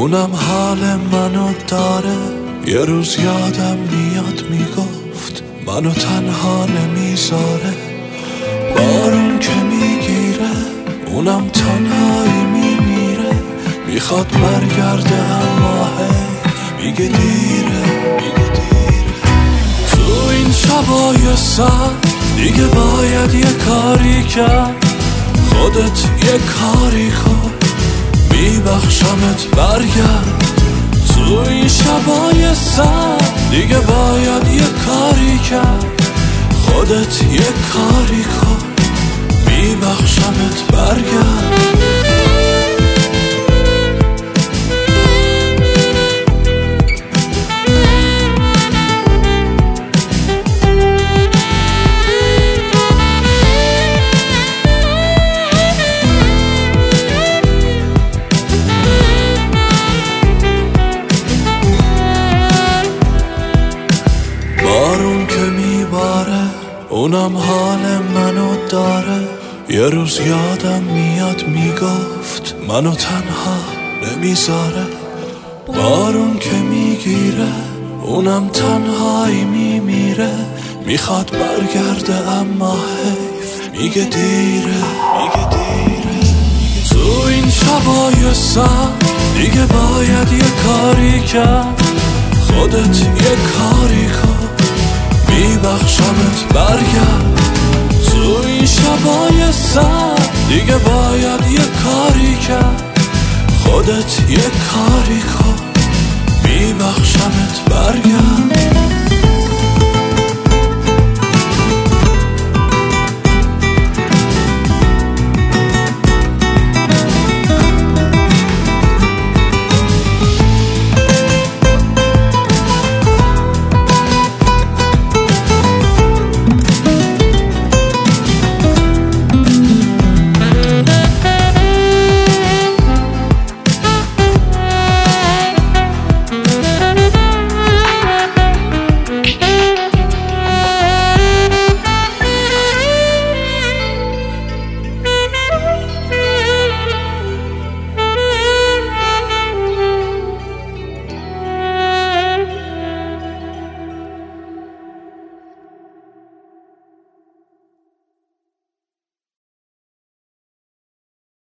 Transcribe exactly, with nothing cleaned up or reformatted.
اونم حال منو داره. یه روز یادم میاد میگفت منو تنها نمیذاره. بارون که میگیره اونم تنهایی میمیره. میخواد برگرده اما هی میگه دیره. تو این شبای سرد دیگه باید یه کاری کرد. خودت یه کاری کن میبخشمت برگرد. تو این شبای سرد دیگه باید یه کاری کرد. خودت یه کاری کن میبخشمت برگرد. بارون که میباره اونم حال منو داره. یه روز یادم میاد میگفت منو تنها نمیذاره. بارون که میگیره اونم تنهایی میمیره. میخواد برگرده اما حیف میگه دیره. تو این شبای سرد دیگه باید یه کاری کرد. خودت یه کاری کن میبخشمت برگرد. تو این شبای سرد دیگه باید یه کاری کرد. خودت یه کاری کن